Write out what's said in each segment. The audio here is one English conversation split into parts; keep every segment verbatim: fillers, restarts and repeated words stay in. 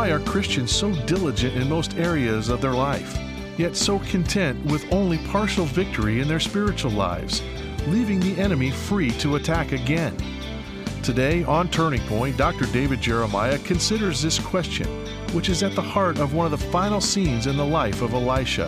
Why are Christians so diligent in most areas of their life, yet so content with only partial victory in their spiritual lives, leaving the enemy free to attack again? Today on Turning Point, Doctor David Jeremiah considers this question, which is at the heart of one of the final scenes in the life of Elisha.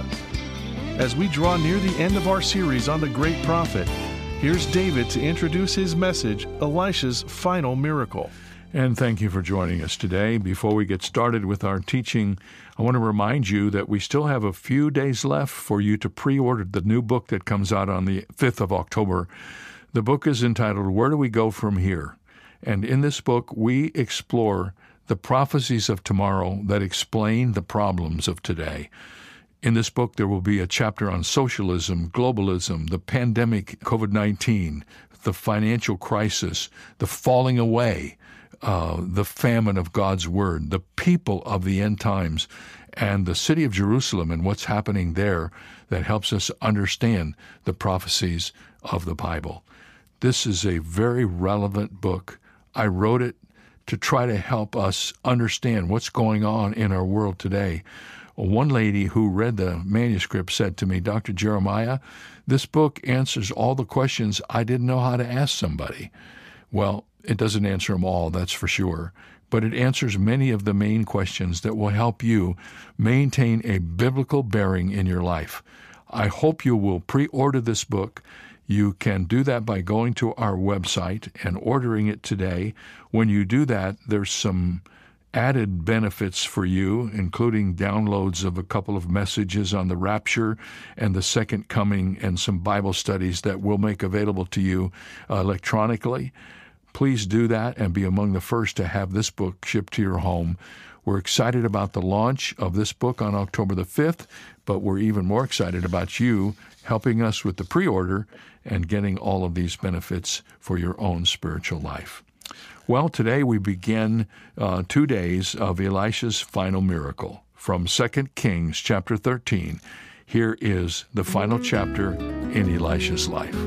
As we draw near the end of our series on the great prophet, here's David to introduce his message, Elisha's Final Miracle. And thank you for joining us today. Before we get started with our teaching, I want to remind you that we still have a few days left for you to pre-order the new book that comes out on the fifth of October. The book is entitled, Where Do We Go From Here? And in this book, we explore the prophecies of tomorrow that explain the problems of today. In this book, there will be a chapter on socialism, globalism, the pandemic, covid nineteen, the financial crisis, the falling away, uh, the famine of God's Word, the people of the end times, and the city of Jerusalem and what's happening there that helps us understand the prophecies of the Bible. This is a very relevant book. I wrote it to try to help us understand what's going on in our world today. One lady who read the manuscript said to me, Doctor Jeremiah, this book answers all the questions I didn't know how to ask somebody. Well, it doesn't answer them all, that's for sure, but it answers many of the main questions that will help you maintain a biblical bearing in your life. I hope you will pre-order this book. You can do that by going to our website and ordering it today. When you do that, there's some added benefits for you, including downloads of a couple of messages on the rapture and the second coming and some Bible studies that we'll make available to you uh, electronically. Please do that and be among the first to have this book shipped to your home. We're excited about the launch of this book on October the fifth, but we're even more excited about you helping us with the pre-order and getting all of these benefits for your own spiritual life. Well, today we begin uh, two days of Elisha's final miracle. From Second Kings chapter thirteen, here is the final chapter in Elisha's life.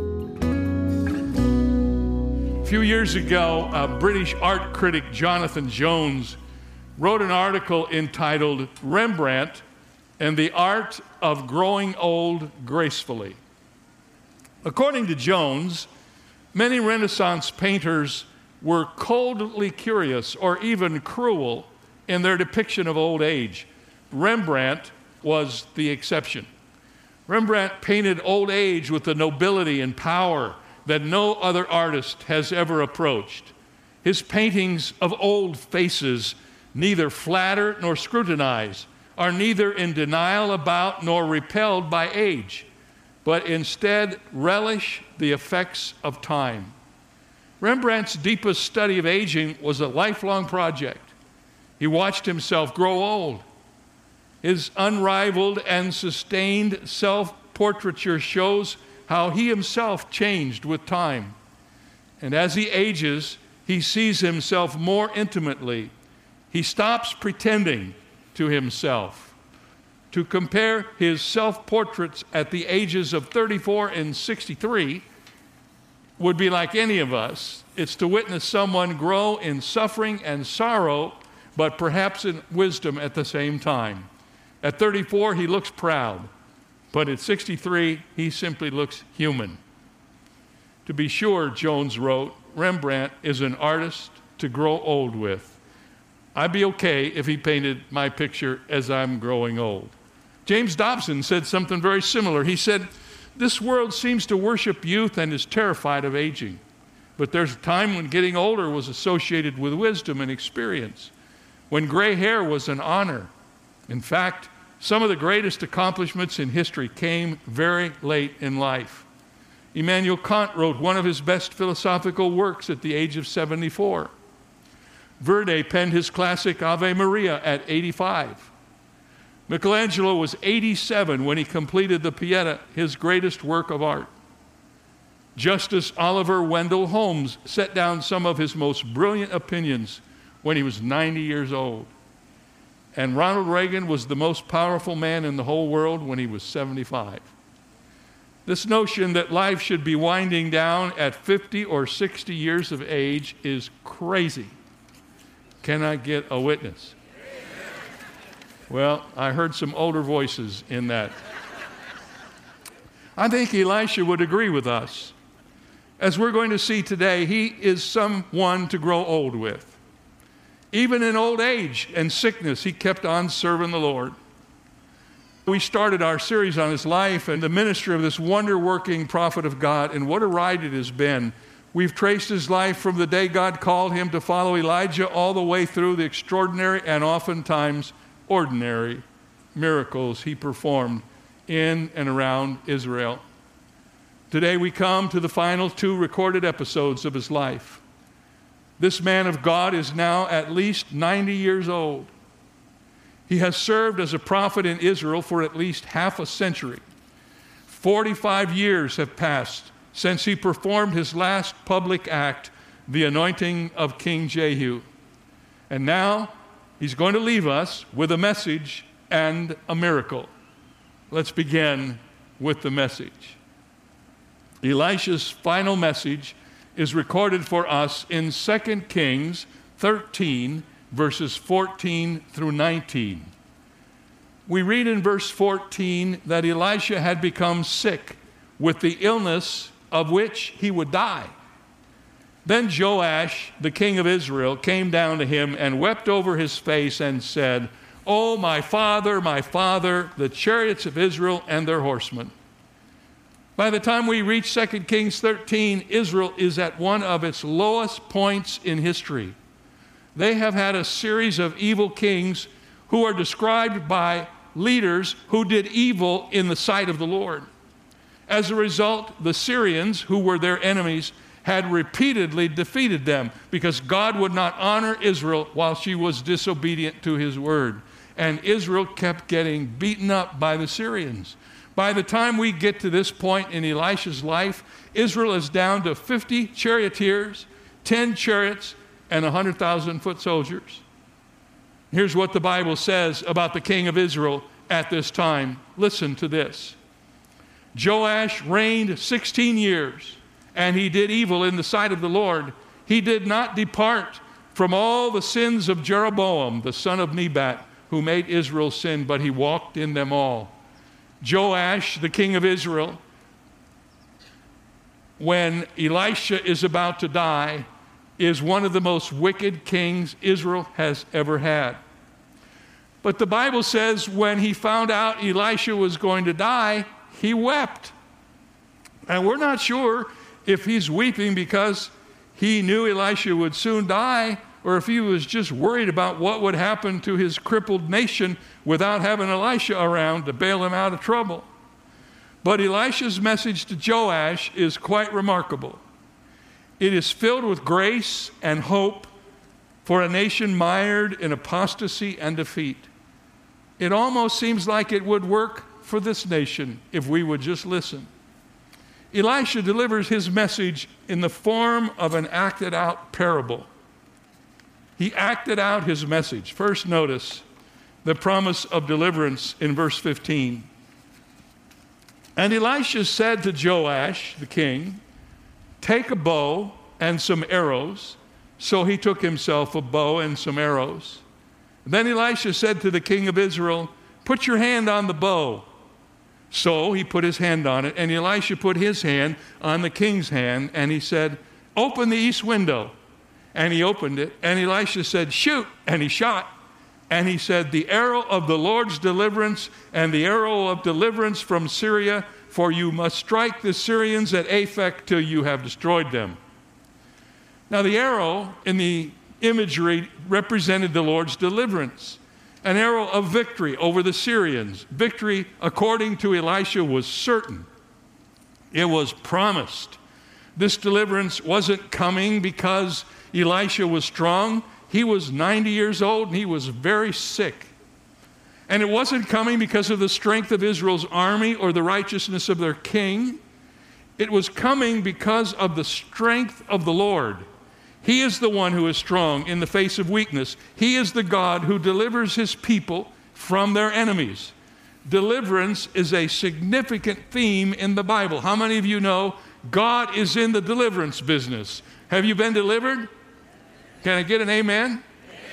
A few years ago, uh, British art critic Jonathan Jones wrote an article entitled Rembrandt and the Art of Growing Old Gracefully. According to Jones, many Renaissance painters were coldly curious or even cruel in their depiction of old age. Rembrandt was the exception. Rembrandt painted old age with the nobility and power that no other artist has ever approached. His paintings of old faces neither flatter nor scrutinize, are neither in denial about nor repelled by age, but instead relish the effects of time. Rembrandt's deepest study of aging was a lifelong project. He watched himself grow old. His unrivaled and sustained self-portraiture shows how he himself changed with time. And as he ages, he sees himself more intimately. He stops pretending to himself. To compare his self-portraits at the ages of thirty-four and sixty-three would be like any of us. It's to witness someone grow in suffering and sorrow, but perhaps in wisdom at the same time. At thirty-four, he looks proud, but at sixty-three, he simply looks human. To be sure, Jones wrote, Rembrandt is an artist to grow old with. I'd be okay if he painted my picture as I'm growing old. James Dobson said something very similar. He said, this world seems to worship youth and is terrified of aging. But there's a time when getting older was associated with wisdom and experience, when gray hair was an honor. In fact, some of the greatest accomplishments in history came very late in life. Immanuel Kant wrote one of his best philosophical works at the age of seventy-four. Verdi penned his classic Ave Maria at eighty-five. Michelangelo was eighty-seven when he completed the Pieta, his greatest work of art. Justice Oliver Wendell Holmes set down some of his most brilliant opinions when he was ninety years old. And Ronald Reagan was the most powerful man in the whole world when he was seventy-five. This notion that life should be winding down at fifty or sixty years of age is crazy. Can I get a witness? Well, I heard some older voices in that. I think Elisha would agree with us. As we're going to see today, he is someone to grow old with. Even in old age and sickness, he kept on serving the Lord. We started our series on his life and the ministry of this wonder-working prophet of God, and what a ride it has been. We've traced his life from the day God called him to follow Elijah all the way through the extraordinary and oftentimes ordinary miracles he performed in and around Israel. Today we come to the final two recorded episodes of his life. This man of God is now at least ninety years old. He has served as a prophet in Israel for at least half a century. forty-five years have passed since he performed his last public act, the anointing of King Jehu. And now he's going to leave us with a message and a miracle. Let's begin with the message. Elisha's final message is recorded for us in Second Kings thirteen, verses fourteen through nineteen. We read in verse fourteen that Elisha had become sick with the illness of which he would die. Then Joash, the king of Israel, came down to him and wept over his face and said, "Oh, my father, my father, the chariots of Israel and their horsemen." By the time we reach Second Kings thirteen, Israel is at one of its lowest points in history. They have had a series of evil kings who are described by leaders who did evil in the sight of the Lord. As a result, the Syrians, who were their enemies, had repeatedly defeated them because God would not honor Israel while she was disobedient to his word. And Israel kept getting beaten up by the Syrians. By the time we get to this point in Elisha's life, Israel is down to fifty charioteers, ten chariots, and one hundred thousand foot soldiers. Here's what the Bible says about the king of Israel at this time. Listen to this. Joash reigned sixteen years, and he did evil in the sight of the Lord. He did not depart from all the sins of Jeroboam, the son of Nebat, who made Israel sin, but he walked in them all. Joash, the king of Israel, when Elisha is about to die, is one of the most wicked kings Israel has ever had. But the Bible says when he found out Elisha was going to die, he wept. And we're not sure if he's weeping because he knew Elisha would soon die, or if he was just worried about what would happen to his crippled nation without having Elisha around to bail him out of trouble. But Elisha's message to Joash is quite remarkable. It is filled with grace and hope for a nation mired in apostasy and defeat. It almost seems like it would work for this nation if we would just listen. Elisha delivers his message in the form of an acted out parable. He acted out his message. First, notice the promise of deliverance in verse fifteen. And Elisha said to Joash, the king, "Take a bow and some arrows." So he took himself a bow and some arrows. Then Elisha said to the king of Israel, "Put your hand on the bow." So he put his hand on it, and Elisha put his hand on the king's hand, and he said, "Open the east window." And he opened it, and Elisha said, "Shoot," and he shot. And he said, "The arrow of the Lord's deliverance and the arrow of deliverance from Syria, for you must strike the Syrians at Aphek till you have destroyed them." Now the arrow in the imagery represented the Lord's deliverance, an arrow of victory over the Syrians. Victory, according to Elisha, was certain. It was promised. This deliverance wasn't coming because Elisha was strong. He was ninety years old and he was very sick. And it wasn't coming because of the strength of Israel's army or the righteousness of their king. It was coming because of the strength of the Lord. He is the one who is strong in the face of weakness. He is the God who delivers his people from their enemies. Deliverance is a significant theme in the Bible. How many of you know God is in the deliverance business? Have you been delivered? Can I get an amen?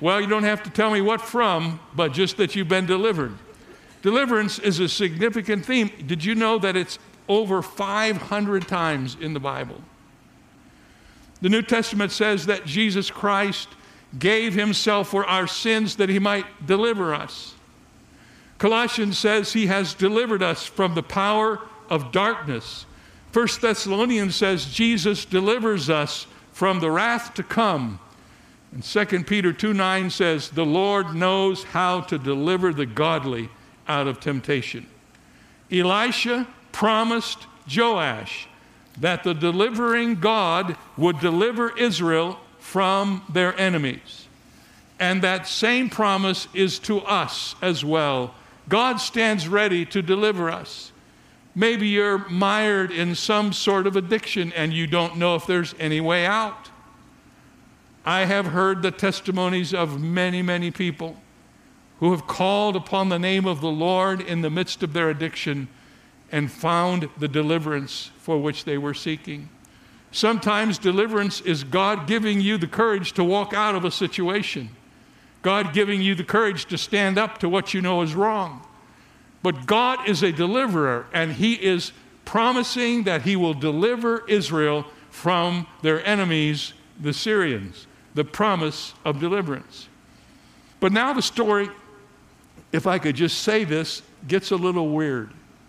Well, you don't have to tell me what from, but just that you've been delivered. Deliverance is a significant theme. Did you know that it's over five hundred times in the Bible? The New Testament says that Jesus Christ gave himself for our sins that he might deliver us. Colossians says he has delivered us from the power of darkness. First Thessalonians says Jesus delivers us from the wrath to come. And Second Peter two nine says the Lord knows how to deliver the godly out of temptation. Elisha promised Joash that the delivering God would deliver Israel from their enemies. And that same promise is to us as well. God stands ready to deliver us. Maybe you're mired in some sort of addiction and you don't know if there's any way out. I have heard the testimonies of many, many people who have called upon the name of the Lord in the midst of their addiction and found the deliverance for which they were seeking. Sometimes deliverance is God giving you the courage to walk out of a situation. God giving you the courage to stand up to what you know is wrong. But God is a deliverer, and he is promising that he will deliver Israel from their enemies, the Syrians. The promise of deliverance. But now the story, if I could just say this, gets a little weird.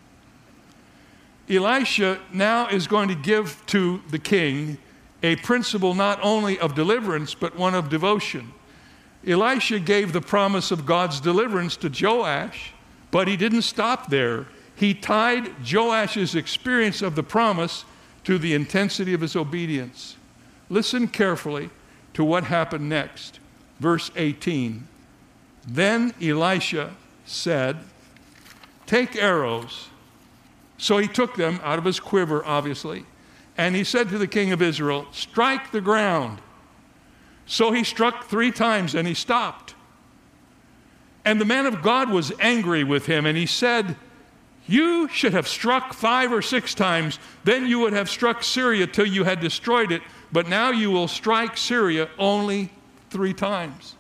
Elisha now is going to give to the king a principle not only of deliverance, but one of devotion. Elisha gave the promise of God's deliverance to Joash, but he didn't stop there. He tied Joash's experience of the promise to the intensity of his obedience. Listen carefully to what happened next. Verse eighteen. Then Elisha said, "Take arrows." So he took them out of his quiver, obviously, and he said to the king of Israel, "Strike the ground." So he struck three times and he stopped. And the man of God was angry with him, and he said, "You should have struck five or six times, then you would have struck Syria till you had destroyed it. But now you will strike Syria only three times."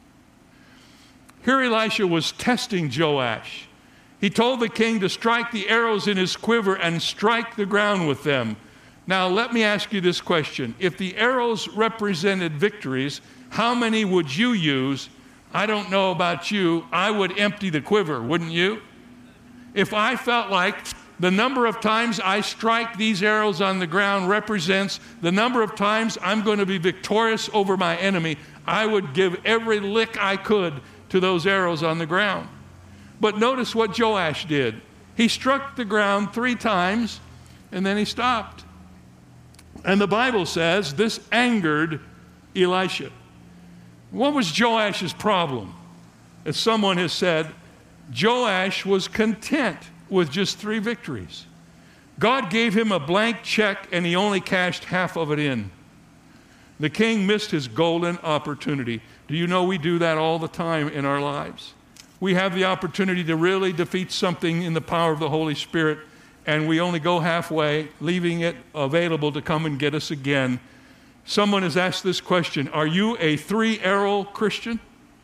Here Elisha was testing Joash. He told the king to strike the arrows in his quiver and strike the ground with them. Now let me ask you this question. If the arrows represented victories, how many would you use? I don't know about you. I would empty the quiver, wouldn't you? If I felt like the number of times I strike these arrows on the ground represents the number of times I'm going to be victorious over my enemy, I would give every lick I could to those arrows on the ground. But notice what Joash did. He struck the ground three times, and then he stopped. And the Bible says this angered Elisha. What was Joash's problem? As someone has said, Joash was content with just three victories. God gave him a blank check and he only cashed half of it in. The king missed his golden opportunity. Do you know we do that all the time in our lives? We have the opportunity to really defeat something in the power of the Holy Spirit, and we only go halfway, leaving it available to come and get us again. Someone has asked this question: are you a three-arrow Christian?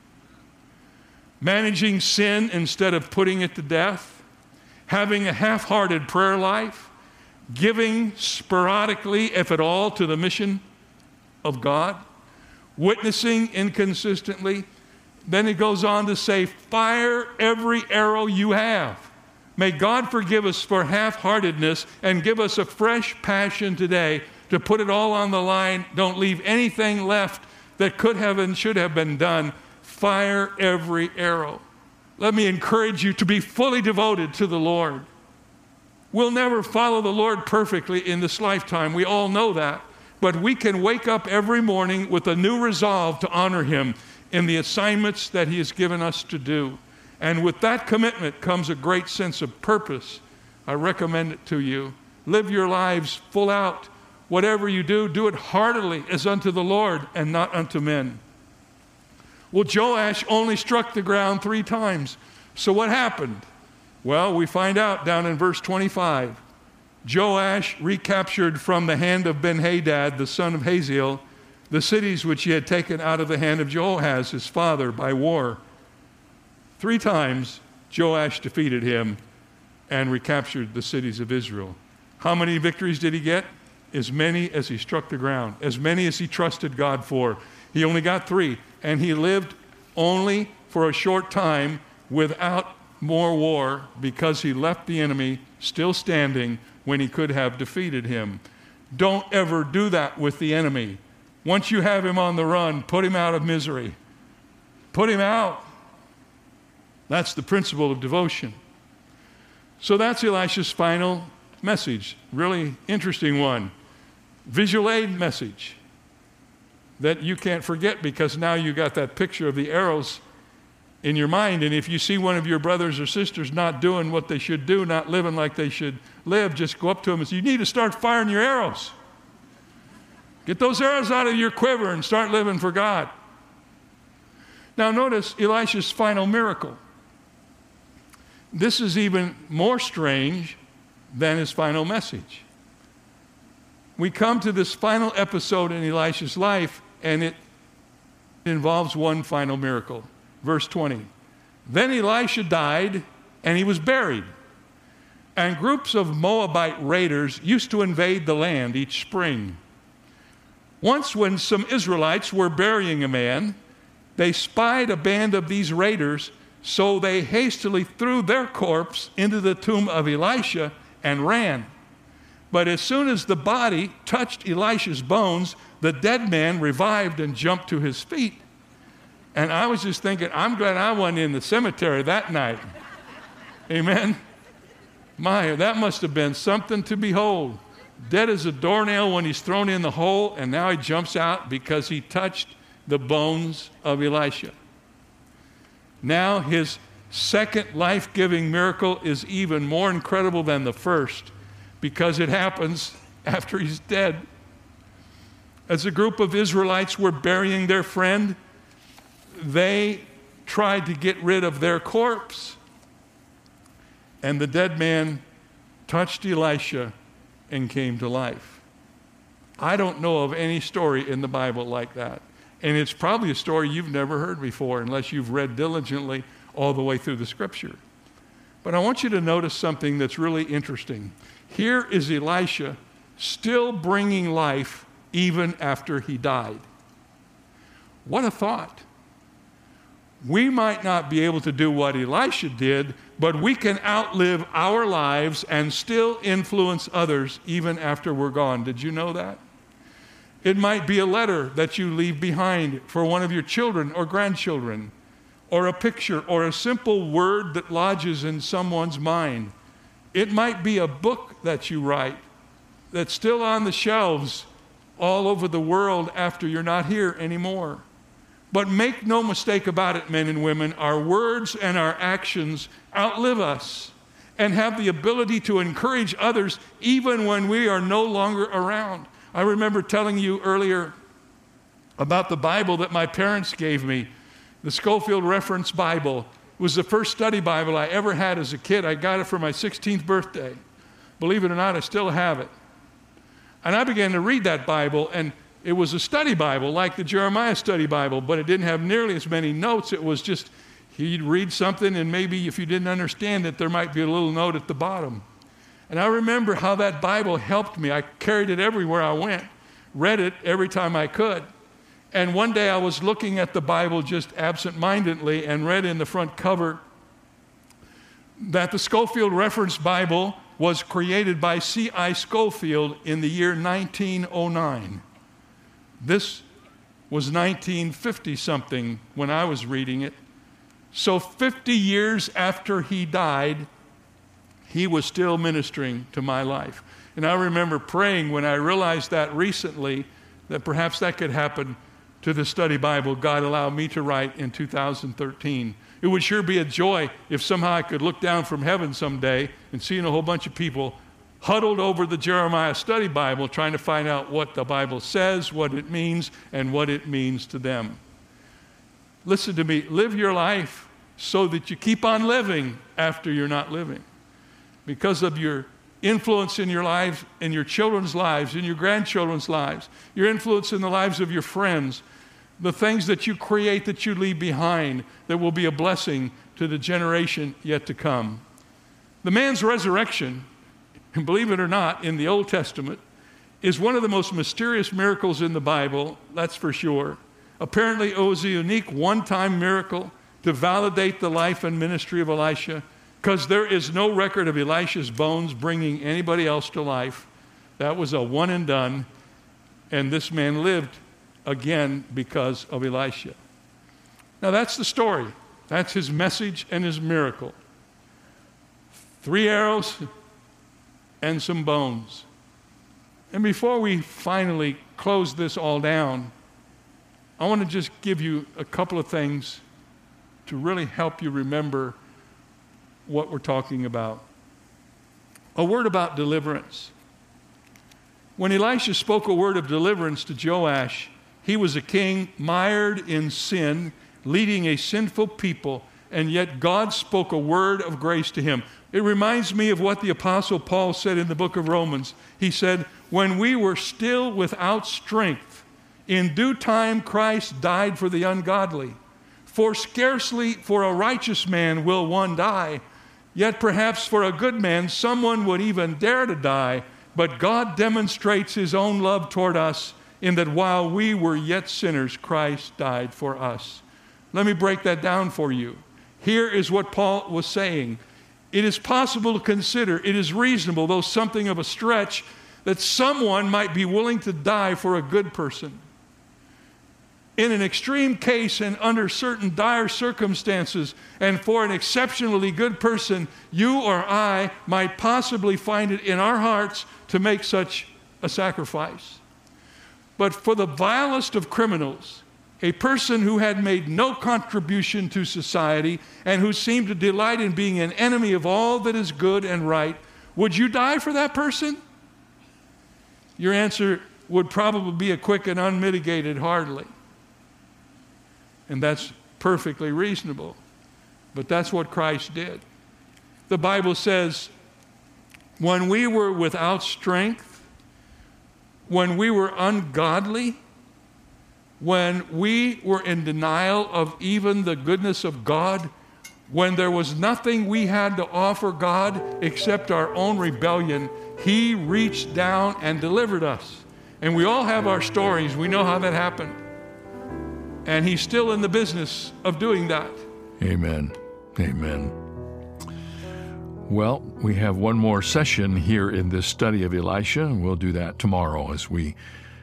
Managing sin instead of putting it to death? Having a half-hearted prayer life, giving sporadically, if at all, to the mission of God, witnessing inconsistently. Then it goes on to say, fire every arrow you have. May God forgive us for half-heartedness and give us a fresh passion today to put it all on the line. Don't leave anything left that could have and should have been done. Fire every arrow. Let me encourage you to be fully devoted to the Lord. We'll never follow the Lord perfectly in this lifetime. We all know that. But we can wake up every morning with a new resolve to honor Him in the assignments that He has given us to do. And with that commitment comes a great sense of purpose. I recommend it to you. Live your lives full out. Whatever you do, do it heartily as unto the Lord and not unto men. Well, Joash only struck the ground three times. So what happened? Well, we find out down in verse twenty-five. Joash recaptured from the hand of Ben-Hadad, the son of Hazael, the cities which he had taken out of the hand of Jehoahaz, his father, by war. Three times Joash defeated him and recaptured the cities of Israel. How many victories did he get? As many as he struck the ground, as many as he trusted God for. He only got three, and he lived only for a short time without more war because he left the enemy still standing when he could have defeated him. Don't ever do that with the enemy. Once you have him on the run, put him out of misery. Put him out. That's the principle of devotion. So that's Elisha's final message. Really interesting one. Visual aid message that you can't forget, because now you got that picture of the arrows in your mind. And if you see one of your brothers or sisters not doing what they should do, not living like they should live, just go up to them and say, you need to start firing your arrows. Get those arrows out of your quiver and start living for God. Now notice Elisha's final miracle. This is even more strange than his final message. We come to this final episode in Elisha's life, and it involves one final miracle. Verse twenty. Then Elisha died, and he was buried. And groups of Moabite raiders used to invade the land each spring. Once when some Israelites were burying a man, they spied a band of these raiders, so they hastily threw their corpse into the tomb of Elisha and ran. But as soon as the body touched Elisha's bones, the dead man revived and jumped to his feet. And I was just thinking, I'm glad I wasn't in the cemetery that night. Amen? My, that must have been something to behold. Dead as a doornail when he's thrown in the hole, and now he jumps out because he touched the bones of Elisha. Now his second life-giving miracle is even more incredible than the first, because it happens after he's dead. As a group of Israelites were burying their friend, they tried to get rid of their corpse. And the dead man touched Elisha and came to life. I don't know of any story in the Bible like that. And it's probably a story you've never heard before unless you've read diligently all the way through the scripture. But I want you to notice something that's really interesting. Here is Elisha still bringing life even after he died. What a thought. We might not be able to do what Elisha did, but we can outlive our lives and still influence others even after we're gone. Did you know that? It might be a letter that you leave behind for one of your children or grandchildren, or a picture, or a simple word that lodges in someone's mind. It might be a book that you write that's still on the shelves all over the world after you're not here anymore. But make no mistake about it, men and women, our words and our actions outlive us and have the ability to encourage others even when we are no longer around. I remember telling you earlier about the Bible that my parents gave me, the Schofield Reference Bible. It was the first study Bible I ever had as a kid. I got it for my sixteenth birthday. Believe it or not, I still have it. And I began to read that Bible, and it was a study Bible like the Jeremiah study Bible, but it didn't have nearly as many notes. It was just, he'd read something, and maybe if you didn't understand it, there might be a little note at the bottom. And I remember how that Bible helped me. I carried it everywhere I went, read it every time I could. And one day I was looking at the Bible just absent-mindedly and read in the front cover that the Schofield Reference Bible was created by C I Scofield in the year nineteen oh nine. This was nineteen fifty-something when I was reading it. So fifty years after he died, he was still ministering to my life. And I remember praying when I realized that recently, that perhaps that could happen to the study Bible God allowed me to write in two thousand thirteen. It would sure be a joy if somehow I could look down from heaven someday and see a whole bunch of people huddled over the Jeremiah study Bible trying to find out what the Bible says, what it means, and what it means to them. Listen to me. Live your life so that you keep on living after you're not living. Because of your influence in your life, in your children's lives, in your grandchildren's lives, your influence in the lives of your friends, the things that you create that you leave behind that will be a blessing to the generation yet to come. The man's resurrection, and believe it or not, in the Old Testament, is one of the most mysterious miracles in the Bible, that's for sure. Apparently, it was a unique one-time miracle to validate the life and ministry of Elisha, because there is no record of Elisha's bones bringing anybody else to life. That was a one and done, and this man lived again because of Elisha. Now that's the story. That's his message and his miracle. Three arrows and some bones. And before we finally close this all down, I want to just give you a couple of things to really help you remember what we're talking about. A word about deliverance. When Elisha spoke a word of deliverance to Joash, he was a king mired in sin, leading a sinful people, and yet God spoke a word of grace to him. It reminds me of what the Apostle Paul said in the book of Romans. He said, when we were still without strength, in due time Christ died for the ungodly. For scarcely for a righteous man will one die, yet perhaps for a good man someone would even dare to die. But God demonstrates his own love toward us in that while we were yet sinners, Christ died for us. Let me break that down for you. Here is what Paul was saying. It is possible to consider, it is reasonable, though something of a stretch, that someone might be willing to die for a good person. In an extreme case and under certain dire circumstances, and for an exceptionally good person, you or I might possibly find it in our hearts to make such a sacrifice. But for the vilest of criminals, a person who had made no contribution to society and who seemed to delight in being an enemy of all that is good and right, would you die for that person? Your answer would probably be a quick and unmitigated hardly. And that's perfectly reasonable. But that's what Christ did. The Bible says, when we were without strength, when we were ungodly, when we were in denial of even the goodness of God, when there was nothing we had to offer God except our own rebellion, he reached down and delivered us. And we all have our stories. We know how that happened. And he's still in the business of doing that. Amen. Amen. Well, we have one more session here in this study of Elisha, and we'll do that tomorrow as we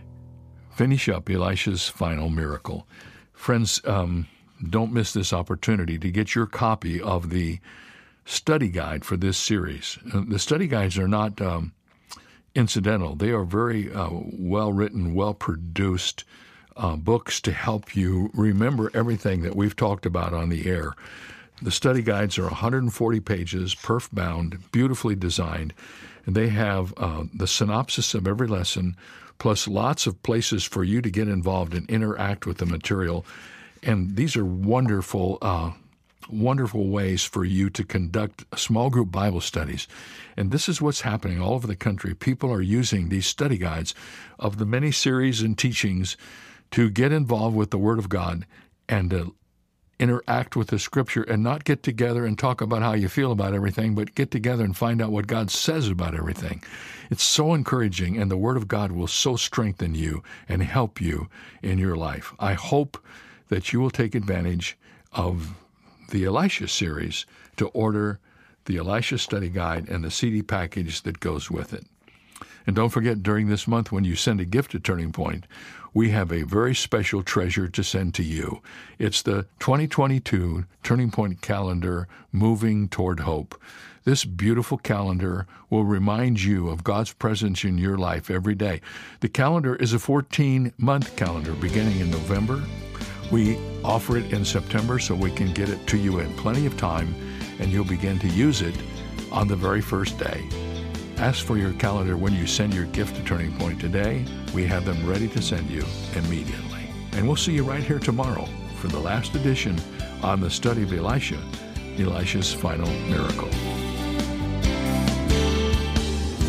finish up Elisha's final miracle. Friends, um, don't miss this opportunity to get your copy of the study guide for this series. Uh, the study guides are not um, incidental. They are very uh, well-written, well-produced uh, books to help you remember everything that we've talked about on the air. The study guides are one hundred forty pages, perf-bound, beautifully designed, and they have uh, the synopsis of every lesson, plus lots of places for you to get involved and interact with the material. And these are wonderful, uh, wonderful ways for you to conduct small group Bible studies. And this is what's happening all over the country. People are using these study guides of the many series and teachings to get involved with the Word of God and to interact with the Scripture and not get together and talk about how you feel about everything, but get together and find out what God says about everything. It's so encouraging, and the Word of God will so strengthen you and help you in your life. I hope that you will take advantage of the Elisha series to order the Elisha Study Guide and the C D package that goes with it. And don't forget, during this month, when you send a gift to Turning Point, we have a very special treasure to send to you. It's the twenty twenty-two Turning Point calendar, Moving Toward Hope. This beautiful calendar will remind you of God's presence in your life every day. The calendar is a fourteen-month calendar beginning in November. We offer it in September so we can get it to you in plenty of time, and you'll begin to use it on the very first day. Ask for your calendar when you send your gift to Turning Point today. We have them ready to send you immediately. And we'll see you right here tomorrow for the last edition on the study of Elisha, Elisha's final miracle.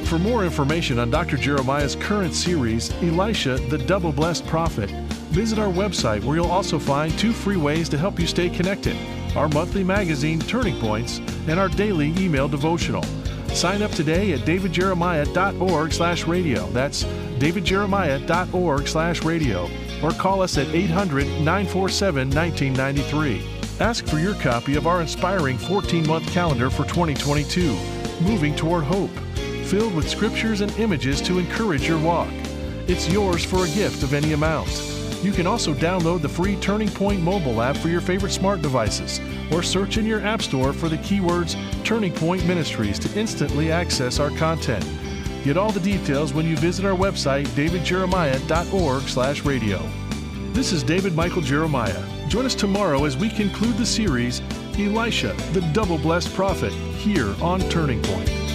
For more information on Doctor Jeremiah's current series, Elisha, the Double Blessed Prophet, visit our website where you'll also find two free ways to help you stay connected: our monthly magazine, Turning Points, and our daily email devotional. Sign up today at davidjeremiah.org slash radio. That's davidjeremiah.org slash radio. Or call us at eight hundred, nine four seven, one nine nine three. Ask for your copy of our inspiring fourteen-month calendar for twenty twenty-two, Moving Toward Hope, filled with scriptures and images to encourage your walk. It's yours for a gift of any amount. You can also download the free Turning Point mobile app for your favorite smart devices, or search in your app store for the keywords Turning Point Ministries to instantly access our content. Get all the details when you visit our website, davidjeremiah.org slash radio. This is David Michael Jeremiah. Join us tomorrow as we conclude the series, Elisha, the Double Blessed Prophet, here on Turning Point.